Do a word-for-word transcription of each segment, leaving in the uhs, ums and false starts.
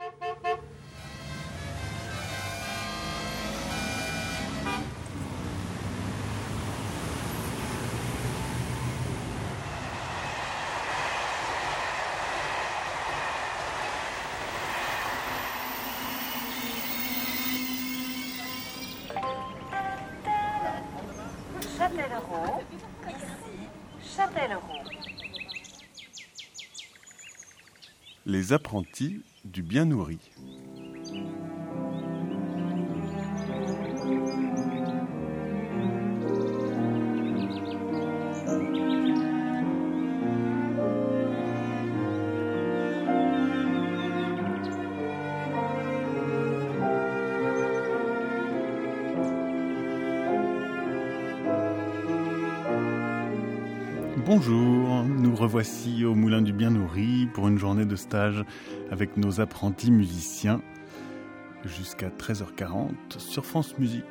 Châtellerault, ici Châtellerault. Les apprentis du bien nourri. Bonjour, nous revoici au Moulin du Bien Nourri pour une journée de stage avec nos apprentis musiciens jusqu'à treize heures quarante sur France Musique.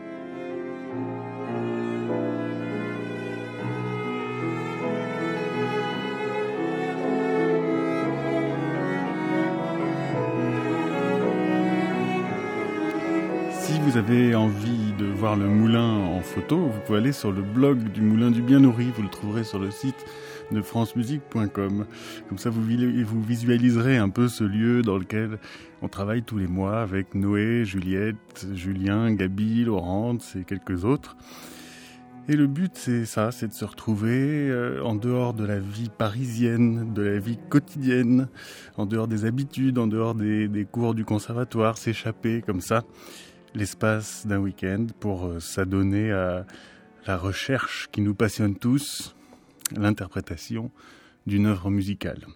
Si vous avez envie de voir le moulin en photo, vous pouvez aller sur le blog du Moulin du Bien Nourri. Vous le trouverez sur le site de france musique point com. Comme ça, vous, vous visualiserez un peu ce lieu dans lequel on travaille tous les mois avec Noé, Juliette, Julien, Gabi, Laurence et quelques autres. Et le but, c'est ça, c'est de se retrouver euh, en dehors de la vie parisienne, de la vie quotidienne, en dehors des habitudes, en dehors des, des cours du conservatoire, s'échapper comme ça l'espace d'un week-end pour euh, s'adonner à la recherche qui nous passionne tous, l'interprétation d'une œuvre musicale.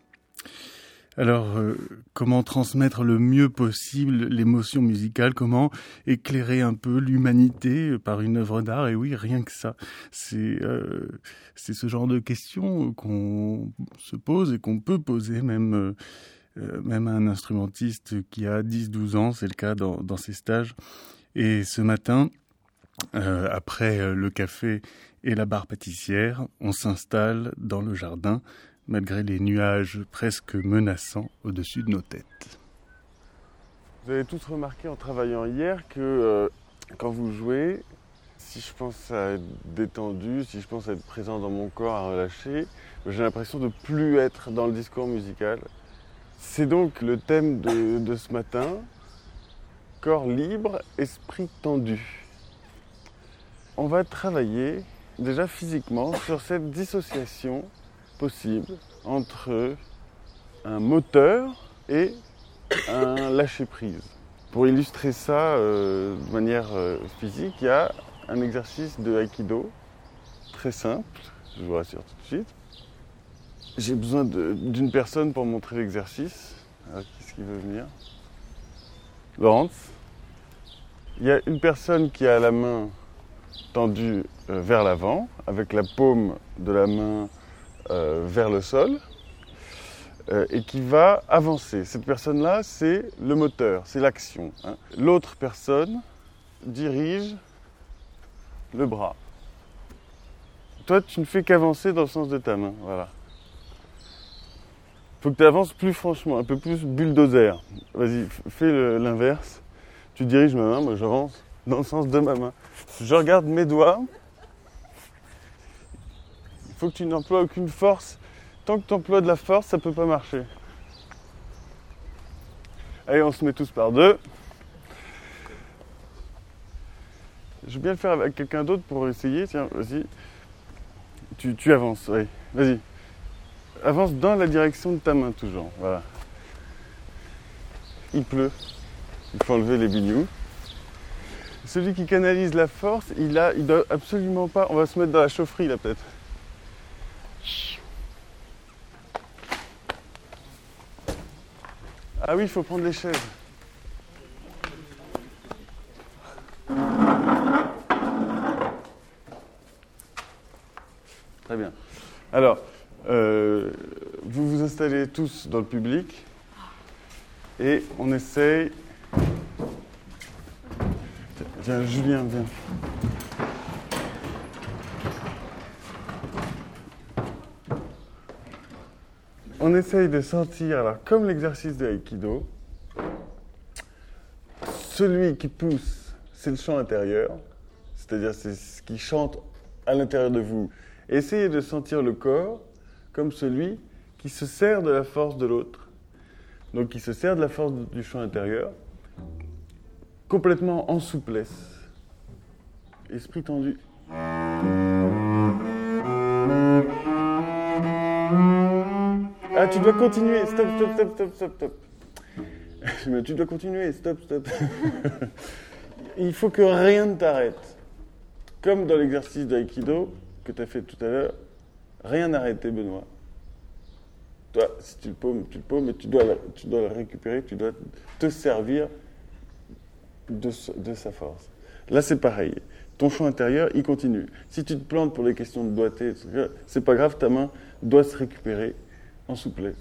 Alors, euh, comment transmettre le mieux possible l'émotion musicale? Comment éclairer un peu l'humanité par une œuvre d'art? Et oui, rien que ça. C'est, euh, c'est ce genre de questions qu'on se pose et qu'on peut poser même... Euh, Euh, même un instrumentiste qui a dix douze ans, c'est le cas dans, dans ses stages. Et ce matin, euh, après le café et la barre pâtissière, on s'installe dans le jardin, malgré les nuages presque menaçants au-dessus de nos têtes. Vous avez tous remarqué en travaillant hier que euh, quand vous jouez, si je pense à être détendu, si je pense à être présent dans mon corps, à relâcher, j'ai l'impression de plus être dans le discours musical. C'est donc le thème de, de ce matin, corps libre, esprit tendu. On va travailler déjà physiquement sur cette dissociation possible entre un moteur et un lâcher-prise. Pour illustrer ça euh, de manière euh, physique, il y a un exercice de Aikido très simple, je vous rassure tout de suite. J'ai besoin de, d'une personne pour montrer l'exercice. Alors, qui est-ce qui veut venir? Laurence. Il y a une personne qui a la main tendue euh, vers l'avant, avec la paume de la main euh, vers le sol, euh, et qui va avancer. Cette personne-là, c'est le moteur, c'est l'action. Hein. L'autre personne dirige le bras. Toi, tu ne fais qu'avancer dans le sens de ta main. Voilà. Faut que tu avances plus franchement, un peu plus bulldozer. Vas-y, fais le, l'inverse. Tu diriges ma main, moi j'avance dans le sens de ma main. Je regarde mes doigts. Il faut que tu n'emploies aucune force. Tant que tu emploies de la force, ça ne peut pas marcher. Allez, on se met tous par deux. Je veux bien le faire avec quelqu'un d'autre pour essayer. Tiens, vas-y. Tu, tu avances, oui. Vas-y. Avance dans la direction de ta main, toujours. Voilà. Il pleut. Il faut enlever les bignous. Celui qui canalise la force, il a, il doit absolument pas... On va se mettre dans la chaufferie, là, peut-être. Ah oui, il faut prendre les chaises. Très bien. Alors... Euh, vous vous installez tous dans le public et on essaye. Viens, Julien, viens. On essaye de sentir, alors comme l'exercice de Aikido, celui qui pousse, c'est le chant intérieur, c'est-à-dire c'est ce qui chante à l'intérieur de vous. Et essayez de sentir le corps comme celui qui se sert de la force de l'autre. Donc qui se sert de la force du chant intérieur, complètement en souplesse. Esprit tendu. Ah, tu dois continuer. Stop, stop, stop, stop, stop, stop. Mais tu dois continuer. Stop, stop. Il faut que rien ne t'arrête. Comme dans l'exercice d'aïkido que tu as fait tout à l'heure, rien n'arrêter, Benoît. Toi, si tu le paumes, tu le paumes, mais tu dois, tu dois le récupérer, tu dois te servir de, de sa force. Là, c'est pareil. Ton chant intérieur, il continue. Si tu te plantes pour les questions de doigté, c'est pas grave, ta main doit se récupérer en souplesse.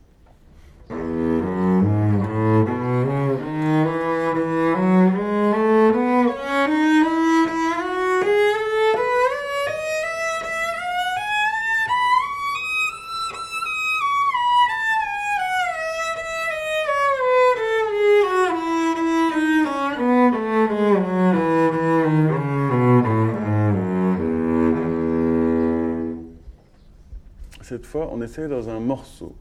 Cette fois, on essaie dans un morceau.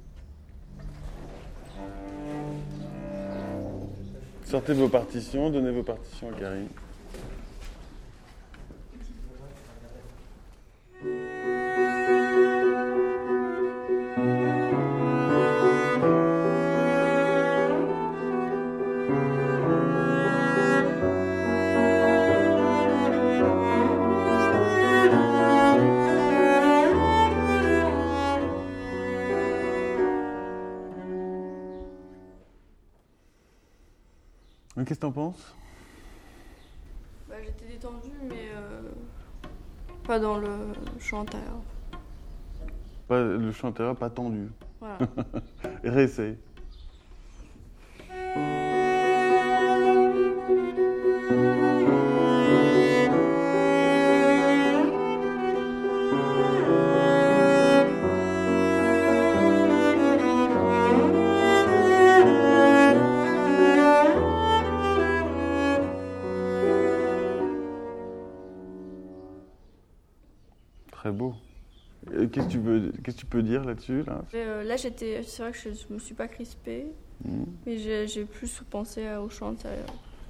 Sortez vos partitions, donnez vos partitions à Karine. Qu'est-ce que t'en penses ? Bah, j'étais détendue, mais euh, pas dans le chant intérieur. Pas, le chant intérieur, pas tendu. Voilà. Réessaye. Très beau. Qu'est-ce que tu veux, qu'est-ce que tu peux dire là-dessus là, euh, là j'étais, c'est vrai que je ne me suis pas crispée, mmh. mais j'ai, j'ai plus pensé au chant intérieur.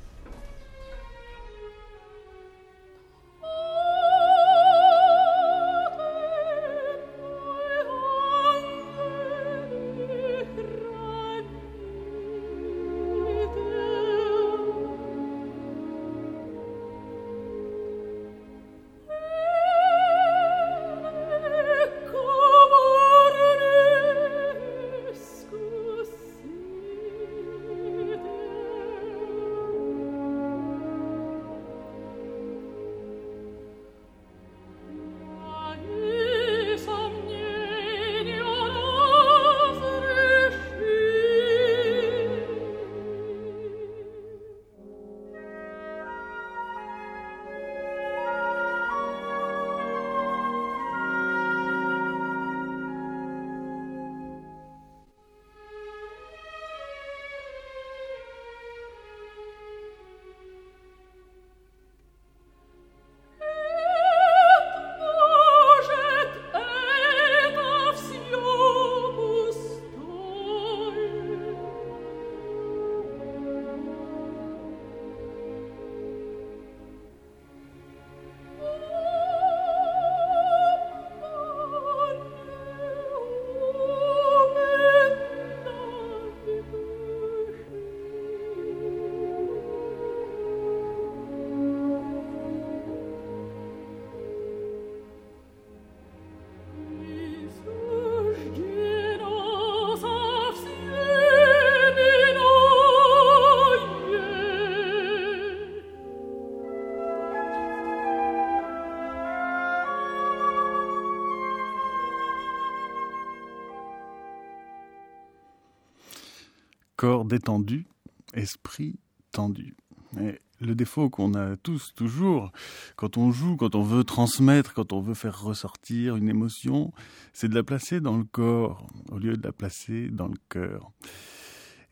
Corps détendu, esprit tendu. Et le défaut qu'on a tous, toujours, quand on joue, quand on veut transmettre, quand on veut faire ressortir une émotion, c'est de la placer dans le corps, au lieu de la placer dans le cœur.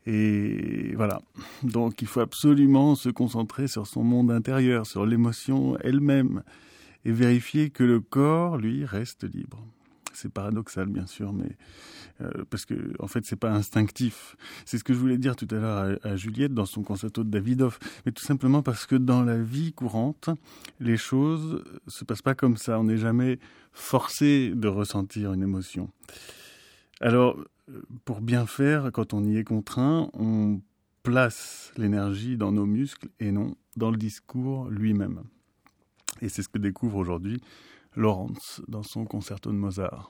Et voilà. Donc il faut absolument se concentrer sur son monde intérieur, sur l'émotion elle-même, et vérifier que le corps, lui, reste libre. C'est paradoxal, bien sûr, mais euh, parce que en fait, c'est pas instinctif. C'est ce que je voulais dire tout à l'heure à, à Juliette dans son concerto de Davidoff, mais tout simplement parce que dans la vie courante, les choses se passent pas comme ça. On n'est jamais forcé de ressentir une émotion. Alors, pour bien faire, quand on y est contraint, on place l'énergie dans nos muscles et non dans le discours lui-même. Et c'est ce que découvre aujourd'hui Lawrence dans son concerto de Mozart.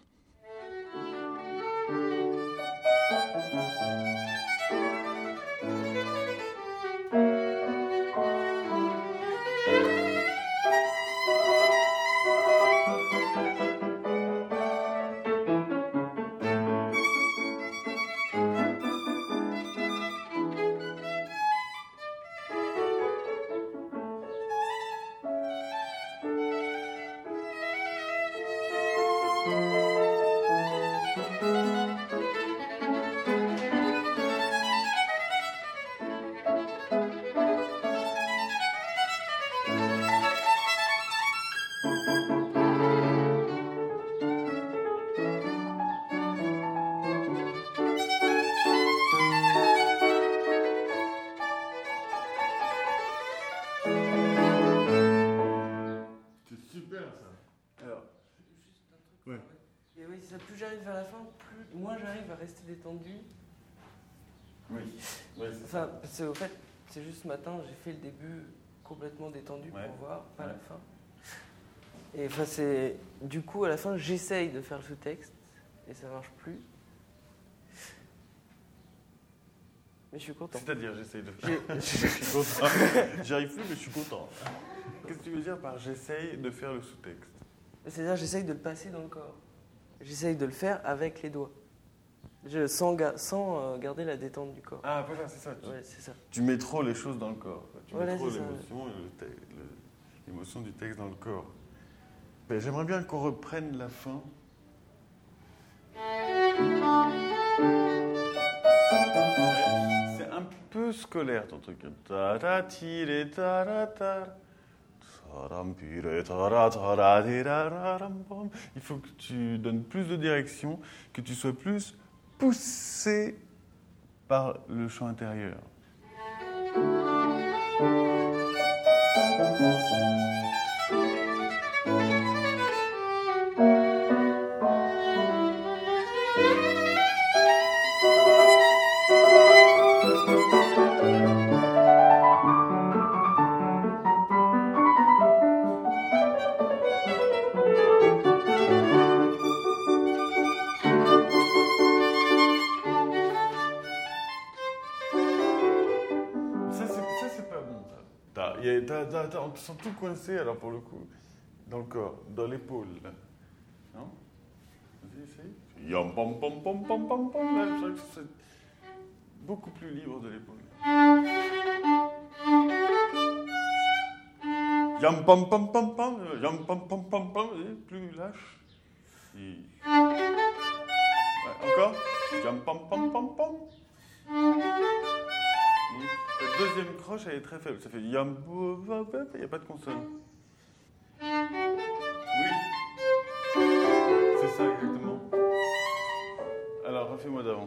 Et oui, ça, plus j'arrive vers la fin, plus moins j'arrive à rester détendu. Oui. Ouais, c'est enfin, c'est au fait, c'est juste ce matin, j'ai fait le début complètement détendu ouais. pour voir, pas ouais. la fin. Et enfin, c'est du coup à la fin, j'essaye de faire le sous-texte et ça marche plus. Mais je suis content. C'est-à-dire, j'essaye de faire. Je suis content. J'y arrive plus, mais je suis content. Qu'est-ce que tu veux dire par j'essaye de faire le sous-texte? C'est-à-dire, j'essaye de le passer dans le corps. J'essaye de le faire avec les doigts. Je, sans ga- sans euh, garder la détente du corps. Ah, voilà, c'est ça. Tu, ouais, c'est ça. Tu mets trop les choses dans le corps. Tu voilà, mets trop c'est l'émotion, et le te- le, l'émotion du texte dans le corps. Mais j'aimerais bien qu'on reprenne la fin. Ouais, c'est un peu scolaire ton truc. Ta-ta-ti-re, ta-ra-ta. Il faut que tu donnes plus de direction, que tu sois plus poussé par le chant intérieur. T'as, t'as, t'as, on te sent tout coincé, alors pour le coup, dans le corps, dans l'épaule. Là. Non? Vas-y, essaye. Yam pam pam pam pam pam pam. Là, je crois que c'est beaucoup plus libre de l'épaule. Yam pam pam pam pam. Yam pam pam pam pam. Plus lâche. Et... Ouais, encore. Yam pam pam pam pam. La deuxième croche, elle est très faible. Ça fait yam, il n'y a pas de consonne. Oui. C'est ça, exactement. Alors, refais-moi d'avant.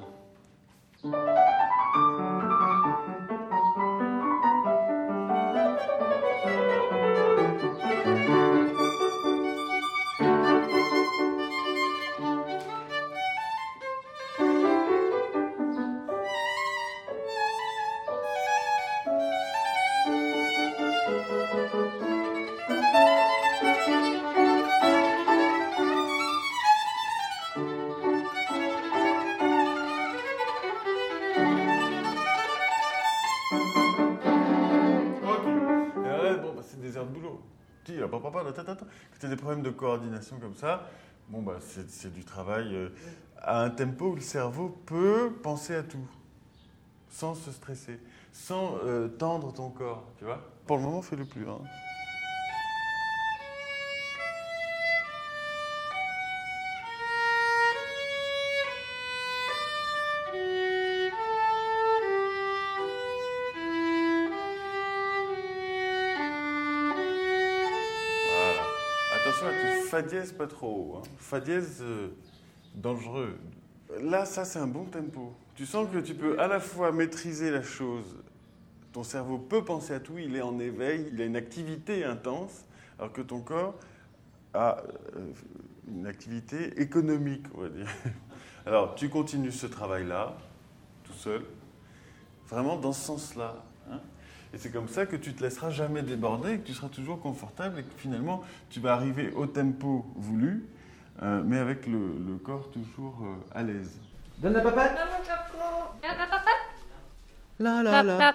Quand tu as des problèmes de coordination comme ça, bon, bah, c'est, c'est du travail euh, à un tempo où le cerveau peut penser à tout, sans se stresser, sans euh, tendre ton corps, tu vois. Pour le moment, fais-le plus. Hein. attention à tes fa dièse pas trop haut. Hein. Fa dièse euh, dangereux. Là, ça, c'est un bon tempo. Tu sens que tu peux à la fois maîtriser la chose. Ton cerveau peut penser à tout, il est en éveil, il a une activité intense, alors que ton corps a euh, une activité économique, on va dire. Alors, tu continues ce travail-là, tout seul, vraiment dans ce sens-là. Hein. Et c'est comme ça que tu ne te laisseras jamais déborder, et que tu seras toujours confortable, et que finalement, tu vas arriver au tempo voulu, euh, mais avec le, le corps toujours euh, à l'aise. Donne la papate. Maman, Jaco. Donne la papate. La la la.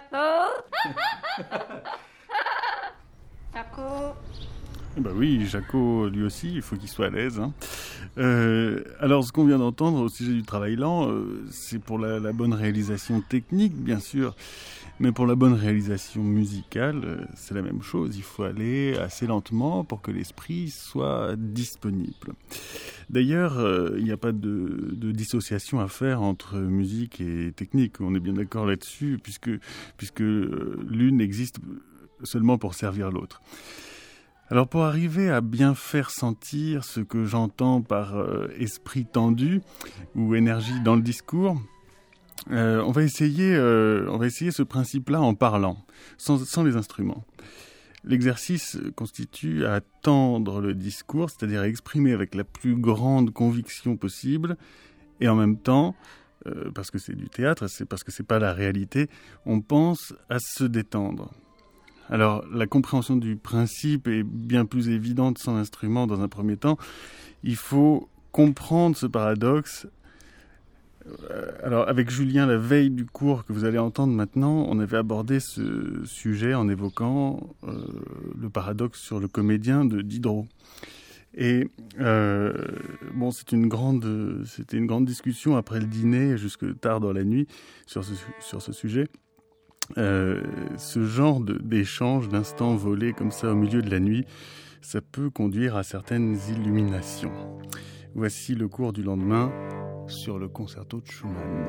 Jaco. Bah oui, Jaco, lui aussi, il faut qu'il soit à l'aise. Hein. Euh, alors, ce qu'on vient d'entendre au sujet du travail lent, euh, c'est pour la, la bonne réalisation technique, bien sûr, mais pour la bonne réalisation musicale, euh, c'est la même chose. Il faut aller assez lentement pour que l'esprit soit disponible. D'ailleurs, euh, il n'y a pas de, de dissociation à faire entre musique et technique. On est bien d'accord là-dessus, puisque, puisque euh, l'une existe seulement pour servir l'autre. Alors pour arriver à bien faire sentir ce que j'entends par euh, esprit tendu ou énergie dans le discours, euh, on va essayer, euh, on va essayer ce principe-là en parlant, sans, sans les instruments. L'exercice constitue à tendre le discours, c'est-à-dire à exprimer avec la plus grande conviction possible, et en même temps, euh, parce que c'est du théâtre, c'est parce que c'est pas la réalité, on pense à se détendre. Alors, la compréhension du principe est bien plus évidente sans instrument dans un premier temps. Il faut comprendre ce paradoxe. Alors, avec Julien, la veille du cours que vous allez entendre maintenant, on avait abordé ce sujet en évoquant euh, le paradoxe sur le comédien de Diderot. Et euh, bon, c'est une grande, c'était une grande discussion après le dîner, jusque tard dans la nuit, sur ce, sur ce sujet. Euh, ce genre de, d'échange, d'instants volés comme ça au milieu de la nuit, ça peut conduire à certaines illuminations. Voici le cours du lendemain sur le concerto de Schumann.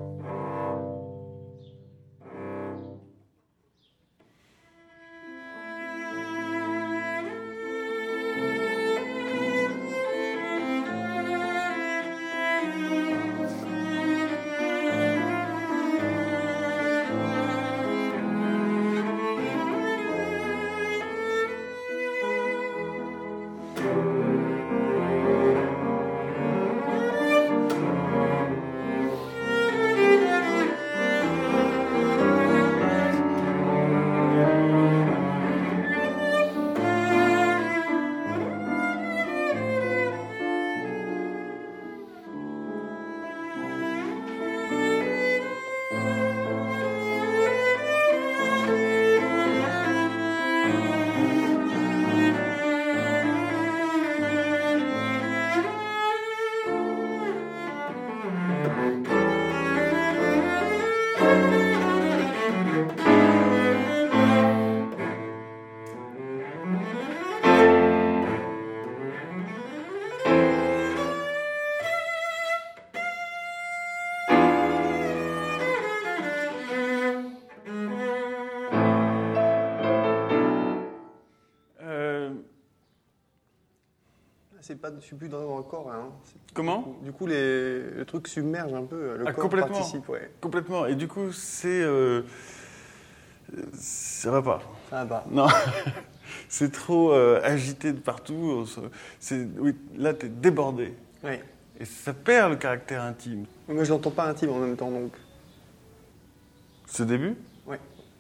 C'est pas, je suis plus dans le corps. Hein. Comment ? Du coup, du coup les, le truc submerge un peu, le ah, corps complètement, participe. Ouais. Complètement. Et du coup, c'est... Euh, ça va pas. Ça va pas. Non. C'est trop euh, agité de partout. C'est, oui, là, t'es débordé. Oui. Et ça perd le caractère intime. Moi, je l'entends pas intime en même temps, donc. Ce début ? Oui.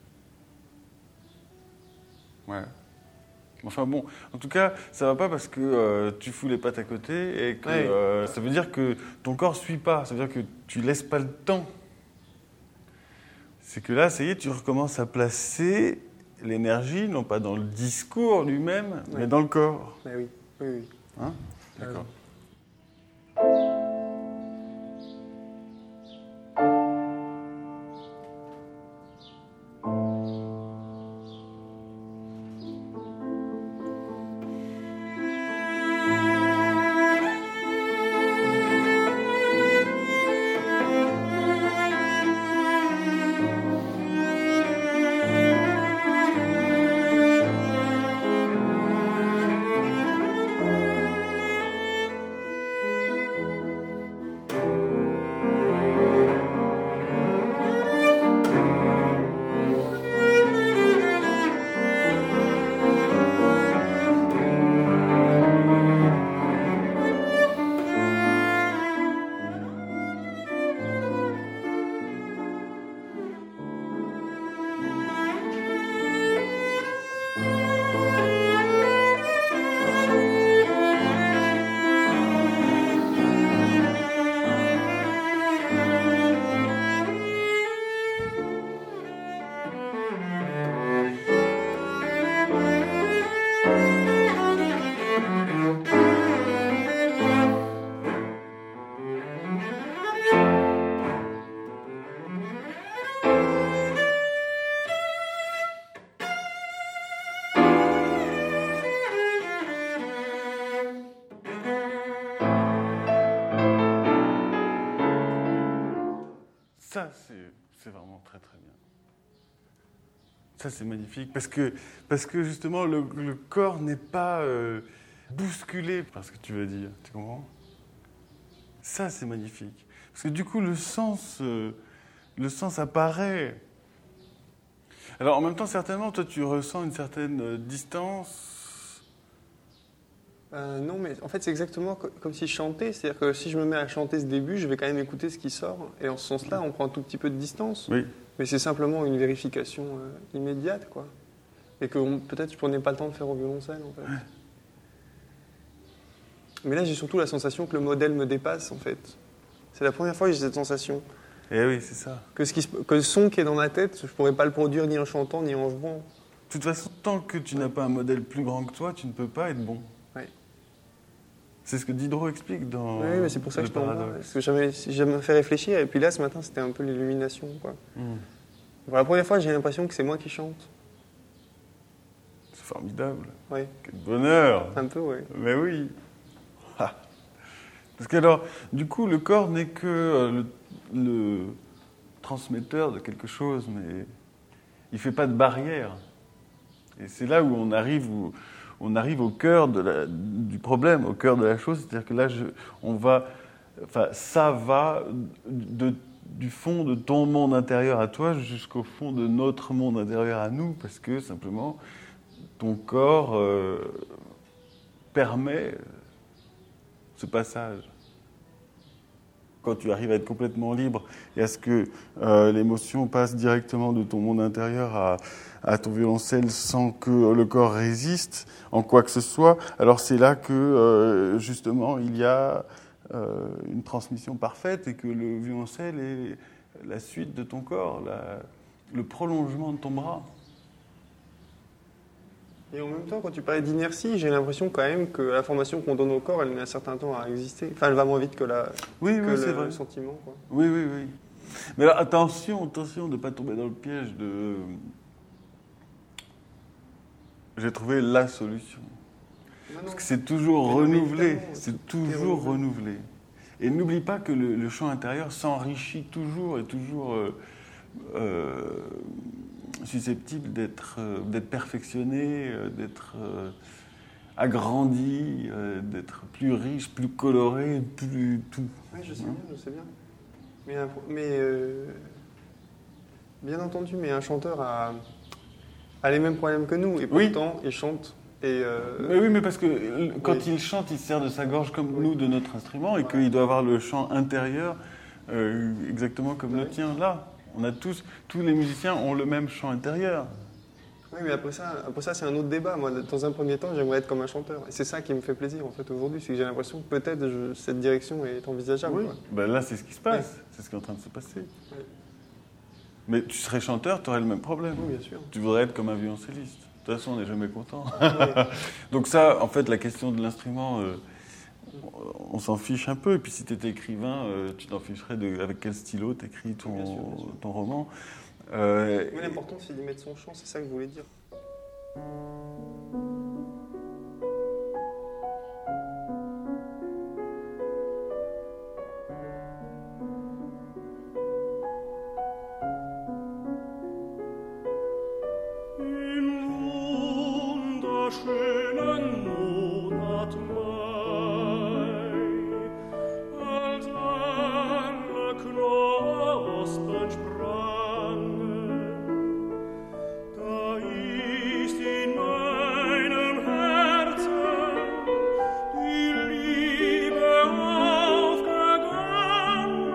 Ouais. Enfin bon, en tout cas, ça va pas parce que euh, tu fous les pattes à côté et que ouais. euh, ça veut dire que ton corps suit pas. Ça veut dire que tu laisses pas le temps. C'est que là, ça y est, tu recommences à placer l'énergie, non pas dans le discours lui-même, ouais. mais dans le corps. Ouais, oui, oui, oui. Hein ? D'accord. Ça, c'est, c'est vraiment très très bien. Ça, c'est magnifique, parce que, parce que justement, le, le corps n'est pas euh, bousculé par ce que tu veux dire, tu comprends ? Ça, c'est magnifique. Parce que du coup, le sens, euh, le sens apparaît. Alors, en même temps, certainement, toi, tu ressens une certaine euh, distance. Euh, non, mais en fait, c'est exactement co- comme si je chantais. C'est-à-dire que si je me mets à chanter ce début, je vais quand même écouter ce qui sort. Et en ce sens-là, on prend un tout petit peu de distance. Oui. Mais c'est simplement une vérification euh, immédiate, quoi. Et que on- peut-être je prenais pas le temps de faire au violoncelle, en fait. Mais là, j'ai surtout la sensation que le modèle me dépasse, en fait. C'est la première fois que j'ai cette sensation. Eh oui, c'est ça. Que, ce qui se- que le son qui est dans ma tête, je pourrais pas le produire ni en chantant, ni en jouant. De toute façon, tant que tu n'as pas un modèle plus grand que toi, tu ne peux pas être bon. Ouais. C'est ce que Diderot explique dans Oui, mais c'est pour ça Le que je t'en parle. Paradoxe. Parce que j'avais, j'avais me fait réfléchir. Et puis là, ce matin, c'était un peu l'illumination, quoi. Mmh. Pour la première fois, j'ai l'impression que c'est moi qui chante. C'est formidable. Oui, Quel bonheur. un peu, oui. Mais oui. Ah. Parce que alors, du coup, le corps n'est que euh, le, le transmetteur de quelque chose, mais il ne fait pas de barrière. Et c'est là où on arrive, où on arrive au cœur de la- du problème, au cœur de la chose. C'est-à-dire que là, je, on va, enfin, ça va de, du fond de ton monde intérieur à toi jusqu'au fond de notre monde intérieur à nous, parce que simplement, ton corps euh, permet ce passage. Quand tu arrives à être complètement libre et à ce que euh, l'émotion passe directement de ton monde intérieur à, à ton violoncelle sans que le corps résiste en quoi que ce soit, alors c'est là que euh, justement il y a euh, une transmission parfaite et que le violoncelle est la suite de ton corps, la, le prolongement de ton bras. Et en même temps, quand tu parlais d'inertie, j'ai l'impression quand même que la formation qu'on donne au corps, elle met un certain temps à exister. Enfin, elle va moins vite que, la, Oui, que oui, c'est le vrai. sentiment, quoi. Oui, oui, oui. Mais alors, attention, attention de ne pas tomber dans le piège de... J'ai trouvé la solution. Non, non. Parce que c'est toujours Mais non, renouvelé, évidemment, c'est tout est toujours renouvelé. renouvelé. Et n'oublie pas que le, le chant intérieur s'enrichit toujours et toujours euh, euh, susceptible d'être euh, d'être perfectionné, euh, d'être euh, agrandi, euh, d'être plus riche, plus coloré, plus tout. Oui, je sais bien, je sais bien. Mais, un- mais euh, bien entendu, mais un chanteur a, a les mêmes problèmes que nous, et Oui. pourtant, il chante. Et, euh, Mais oui, mais parce que euh, quand Oui. il chante, il se sert de sa gorge comme Oui. nous de notre instrument et Voilà. qu'il doit avoir le chant intérieur euh, exactement comme Oui. le tien. Là, on a tous, tous les musiciens ont le même chant intérieur. Oui, mais après ça, après ça, c'est un autre débat. Moi, dans un premier temps, j'aimerais être comme un chanteur. Et c'est ça qui me fait plaisir, en fait, aujourd'hui. C'est que j'ai l'impression que peut-être je- cette direction est envisageable. Oui. quoi. Ben là, c'est ce qui se passe, c'est ce qui est en train de se passer. Oui. Mais tu serais chanteur, tu aurais le même problème. Oui, bien sûr. Tu voudrais être comme un violoncelliste. De toute façon, on n'est jamais content. Oui. Donc ça, en fait, la question de l'instrument, euh, on s'en fiche un peu. Et puis si tu étais écrivain, euh, tu t'en ficherais de avec quel stylo tu écris ton, Bien sûr, bien sûr. ton roman. Euh, Oui, l'important, c'est d'y mettre son chant. C'est ça que je voulais dire. Im wunderschönen Monat Mai, als alle Knospen sprangen, da ist in meinem Herzen die Liebe aufgegangen.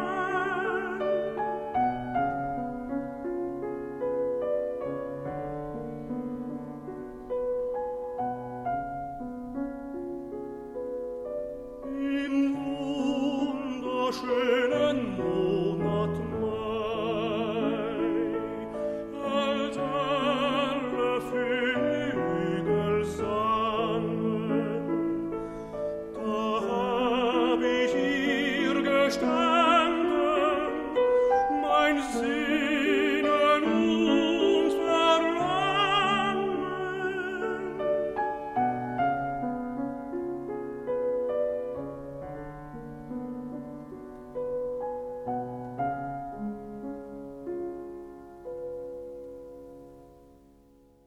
Im wunderschönen Monat Mai.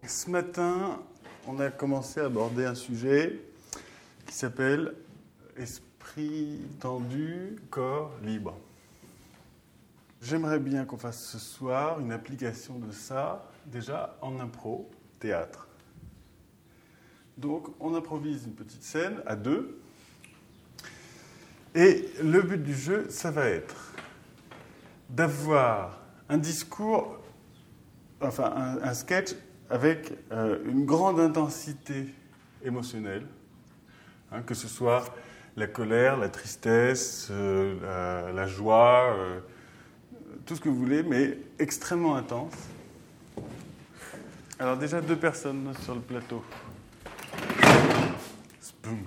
Ce matin, on a commencé à aborder un sujet qui s'appelle esprit tendu, corps libre. J'aimerais bien qu'on fasse ce soir une application de ça, déjà en impro, théâtre. Donc, on improvise une petite scène à deux. Et le but du jeu, ça va être d'avoir un discours, enfin un, un sketch avec euh, une grande intensité émotionnelle, hein, que ce soit la colère, la tristesse, euh, la, la joie, euh, tout ce que vous voulez, mais extrêmement intense. Alors déjà deux personnes sur le plateau. Spoum.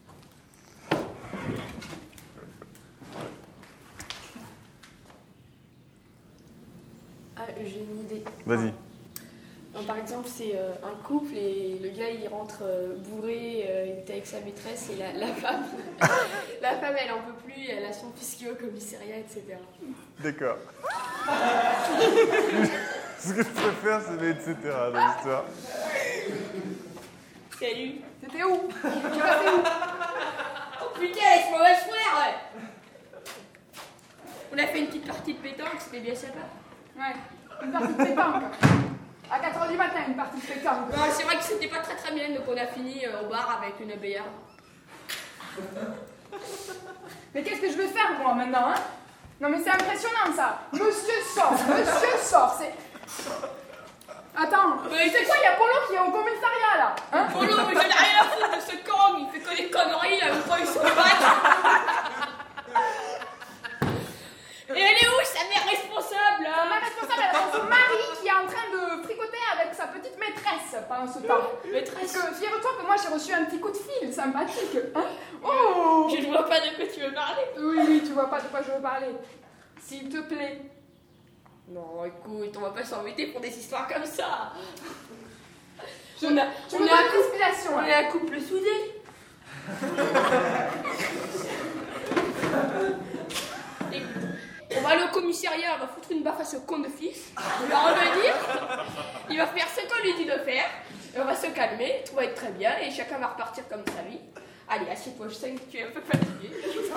Ah, j'ai une idée. Vas-y. Donc, par exemple, c'est euh, un couple et le gars il rentre euh, bourré, euh, il est avec sa maîtresse et la, la femme, la femme elle en peut plus, elle a son fils qui est au commissariat, et cetera. D'accord. Ce que je préfère, c'est les et cetera dans l'histoire. Salut. C'était où? Tu vas fait où? Oh putain, laisse mauvaise frère, ouais. On a fait une petite partie de pétanque, c'était bien sympa. Ouais, une partie de pétanque. À quatre heures du matin, une partie de pétanque. Non, c'est vrai que c'était pas très très bien, donc on a fini euh, au bar avec une bière. Mais qu'est-ce que je vais faire, moi, maintenant, hein? Non, mais c'est impressionnant, ça. Monsieur sort, monsieur sort, c'est... Attends, Mais c'est quoi, il y a Polo qui est au commissariat, là, hein? Polo, mais j'en ai rien à foutre de ce con, il fait que des conneries, là, une fois il se bat. Et elle est où, sa mère responsable, Sa hein? mère responsable, elle a son mari qui est en train de fricoter avec sa petite maîtresse pendant ce temps. Maîtresse. Parce que figure-toi que moi, j'ai reçu un petit coup de fil sympathique, hein? Oh! Je ne vois pas de quoi tu veux parler. Oui, oui, tu vois pas de quoi je veux parler. S'il te plaît. Non, écoute, on va pas s'embêter pour des histoires comme ça. Je- on a, Tu on me est donnes un couple, l'inspiration, on hein. est un couple soudé. Écoute, on va aller au commissariat, on va foutre une baffe à ce con de fils. On va revenir, il va faire ce qu'on lui dit de faire. Et on va se calmer, tout va être très bien et chacun va repartir comme sa vie. Allez, assieds-toi, je sens que tu es un peu fatigué.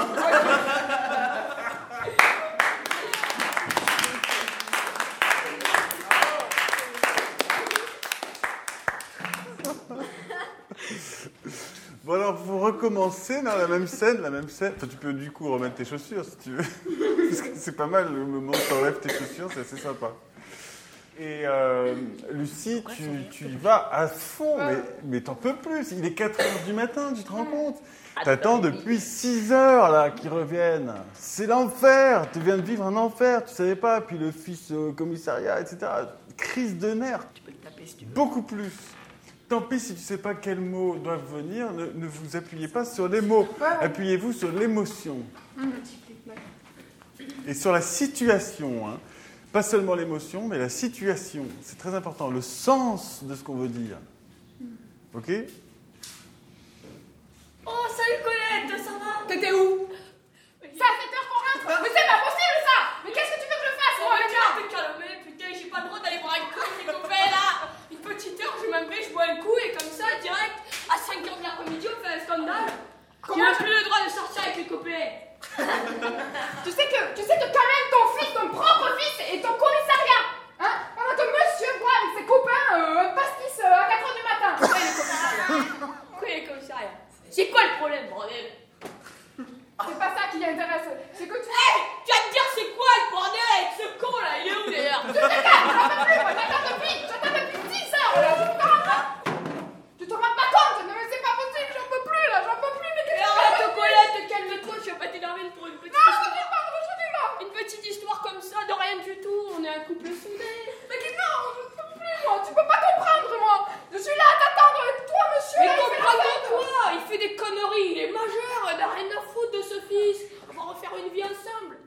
Bon alors, vous recommencez dans la même scène, la même scène. Enfin, tu peux du coup remettre tes chaussures si tu veux. Parce que c'est pas mal le moment où tu enlèves tes chaussures, c'est assez sympa. Et euh, Lucie, tu, tu y vas à fond, mais, mais t'en peux plus. Il est quatre heures du matin, tu te rends compte? T'attends depuis six heures là qu'ils reviennent. C'est l'enfer. Tu viens de vivre un enfer, tu savais pas. Puis le fils au commissariat, et cetera. Crise de nerfs. Tu peux te taper si tu veux. Beaucoup plus. Tant pis si tu ne sais pas quels mots doivent venir, ne, ne vous appuyez pas sur les mots. Ouais, ouais. Appuyez-vous sur l'émotion. Et sur la situation. Hein. Pas seulement l'émotion, mais la situation. C'est très important. Le sens de ce qu'on veut dire. Ok? Oh, salut Colette, ça va? T'étais où? Ça a sept heures qu'on rentre? Mais c'est pas possible, ça! Mais qu'est-ce que tu veux que je fasse, Oh, moi, mais tu maintenant? vas te calmer, putain, j'ai pas le droit d'aller boire un coup avec les copains là. Une petite heure, je m'en vais, je bois un coup et comme ça, direct, à cinq heures de l'après-midi, on fait un scandale. Tu Comment n'as je- plus le droit de sortir avec les copains. Tu sais que, tu sais que quand même ton fils, ton propre fils, est au commissariat, hein? Pendant que monsieur boit avec ses copains euh, un pastis euh, à quatre heures du matin. Pourquoi il est commissariat? Pourquoi il est commissariat? C'est quoi le problème, bordel? C'est pas ça qui l'intéresse. C'est que tu... Hé, tu vas te dire c'est quoi le bordel avec ce con là? Il est où d'ailleurs? Tu te calmes, j'en peux plus, moi, j'attends depuis, j'attends depuis dix heures, là, tu te rends pas... Tu te rends pas compte? Non mais c'est pas possible, j'en peux plus, là, j'en peux plus, mais qu'est-ce Mais que arrête, Colette, calme-toi, tu vas pas t'énerver pour une petite Non, je histoire. dis pas, je dis pas. Une petite histoire comme ça, de rien du tout, on est un couple soudé. Mais que non, je peux plus, moi, tu peux pas comprendre, moi. Je suis là à t'attendre avec toi, monsieur. Mais là, il fait la comprends fête. quoi? Il fait des conneries, il est majeur, il n'a rien à foutre de ce fils. On va refaire une vie ensemble.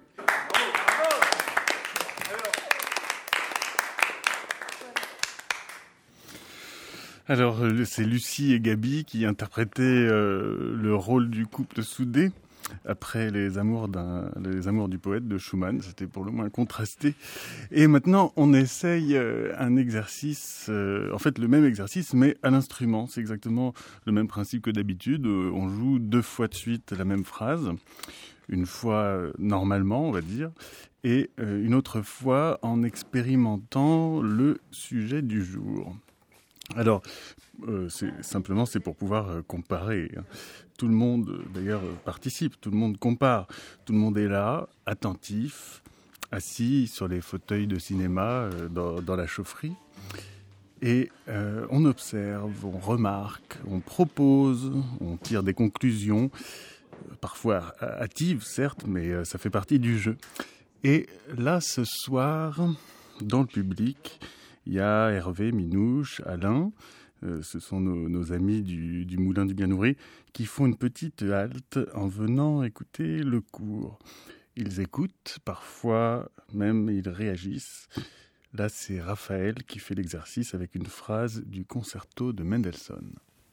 Alors, euh, c'est Lucie et Gabi qui interprétaient euh, le rôle du couple soudé. après les amours, d'un, les amours du poète de Schumann. C'était pour le moins contrasté. Et maintenant, on essaye un exercice, euh, en fait le même exercice, mais à l'instrument. C'est exactement le même principe que d'habitude. On joue deux fois de suite la même phrase, une fois normalement, on va dire, et euh, une autre fois en expérimentant le sujet du jour. Alors, euh, c'est, simplement, c'est pour pouvoir euh, comparer. Tout le monde, euh, d'ailleurs, euh, participe, tout le monde compare. Tout le monde est là, attentif, assis sur les fauteuils de cinéma, euh, dans, dans la chaufferie. Et euh, on observe, on remarque, on propose, on tire des conclusions, euh, parfois hâtives, certes, mais euh, ça fait partie du jeu. Et là, ce soir, dans le public, il y a Hervé, Minouche, Alain, euh, ce sont nos, nos amis du, du Moulin du Bien-Nourri, qui font une petite halte en venant écouter le cours. Ils écoutent, parfois même ils réagissent. Là, c'est Raphaël qui fait l'exercice avec une phrase du concerto de Mendelssohn.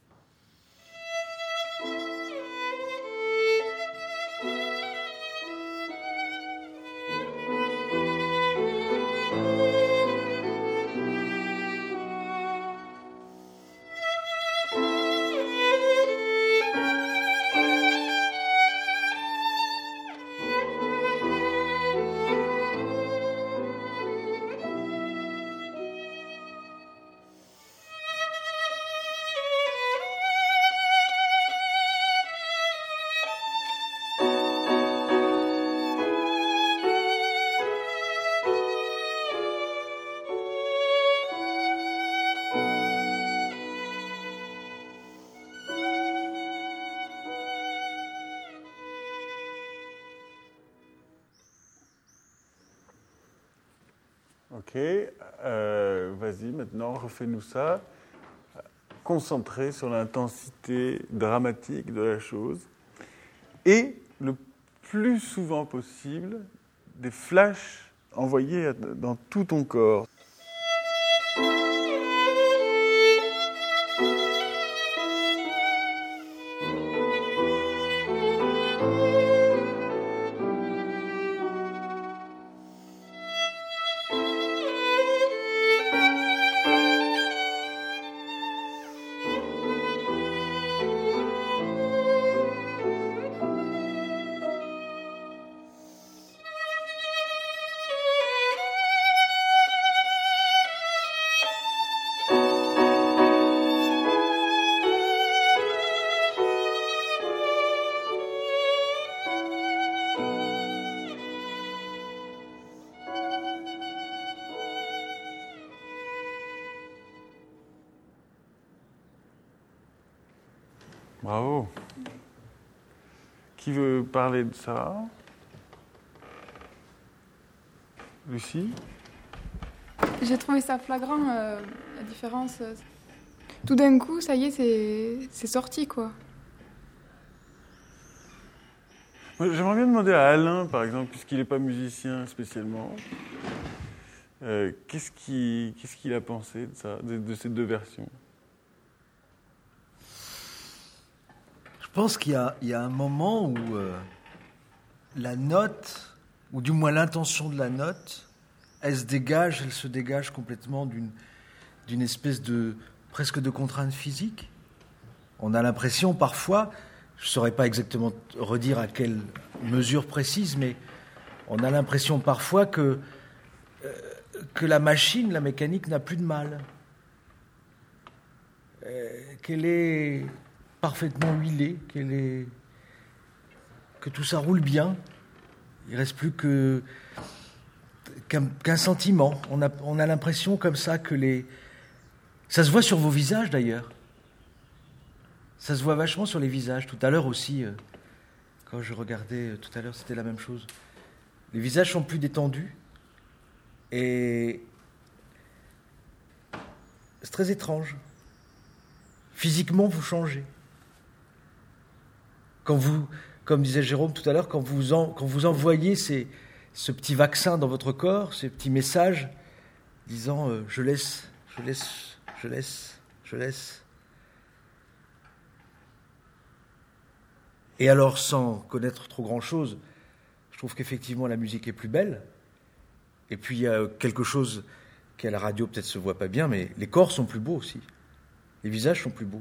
Ok, euh, vas-y, maintenant, refais-nous ça. Concentré sur l'intensité dramatique de la chose. Et le plus souvent possible, des flashs envoyés dans tout ton corps. Bravo. Qui veut parler de ça? Lucie? J'ai trouvé ça flagrant, euh, la différence. Euh, tout d'un coup, ça y est, c'est, c'est sorti, quoi. Moi, j'aimerais bien demander à Alain, par exemple, puisqu'il n'est pas musicien spécialement, euh, qu'est-ce, qui, qu'est-ce qu'il a pensé de, ça, de, de ces deux versions? Je pense qu'il y a, il y a un moment où euh, la note, ou du moins l'intention de la note, elle se dégage, elle se dégage complètement d'une, d'une espèce de, presque de contrainte physique. On a l'impression parfois, je ne saurais pas exactement redire à quelle mesure précise, mais on a l'impression parfois que, euh, que la machine, la mécanique n'a plus de mal. Euh, qu'elle est parfaitement huilée, qu'elle est, que tout ça roule bien. Il ne reste plus que, qu'un, qu'un sentiment. On a, on a l'impression comme ça que les... Ça se voit sur vos visages d'ailleurs. Ça se voit vachement sur les visages. Tout à l'heure aussi, euh, quand je regardais, euh, tout à l'heure, c'était la même chose. Les visages sont plus détendus. Et c'est très étrange. Physiquement, vous changez. Quand vous, comme disait Jérôme tout à l'heure, quand vous, en, quand vous envoyez ces, ce petit vaccin dans votre corps, ces petits messages disant euh, « je laisse, je laisse, je laisse, je laisse ». Et alors, sans connaître trop grand-chose, je trouve qu'effectivement la musique est plus belle. Et puis il y a quelque chose qui à la radio peut-être se voit pas bien, mais les corps sont plus beaux aussi. Les visages sont plus beaux.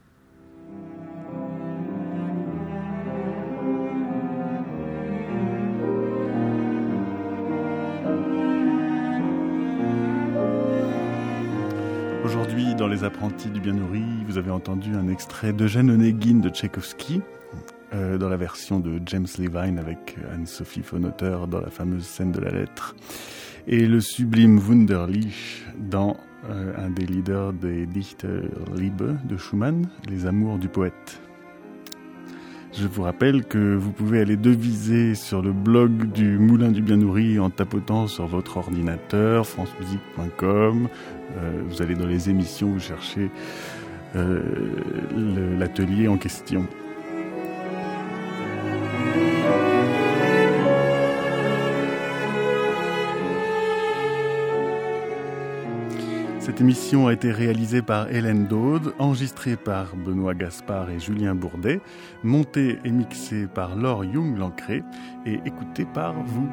Aujourd'hui, dans Les Apprentis du Bien Nourri, vous avez entendu un extrait d'Eugène Onegin de Tchaïkovski, euh, dans la version de James Levine avec Anne-Sophie von Otter dans la fameuse scène de la lettre, et le sublime Wunderlich dans euh, un des leaders des Dichterliebe de Schumann, Les Amours du poète. Je vous rappelle que vous pouvez aller deviser sur le blog du Moulin du Bien Nourri en tapotant sur votre ordinateur, france musique point com. Euh, vous allez dans les émissions, vous cherchez euh, le, l'atelier en question. Cette émission a été réalisée par Hélène Daude, enregistrée par Benoît Gaspard et Julien Bourdet, montée et mixée par Laure Young-Lancré et écoutée par vous.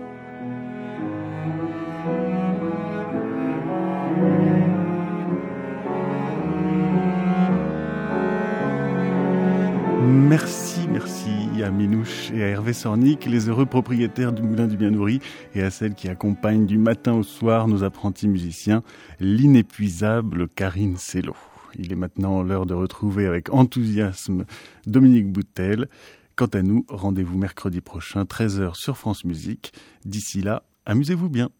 Merci, merci à Minouche et à Hervé Sornic, les heureux propriétaires du Moulin du Bien Nourri, et à celles qui accompagnent du matin au soir nos apprentis musiciens, l'inépuisable Karine Sello. Il est maintenant l'heure de retrouver avec enthousiasme Dominique Boutel. Quant à nous, rendez-vous mercredi prochain, treize heures sur France Musique. D'ici là, amusez-vous bien.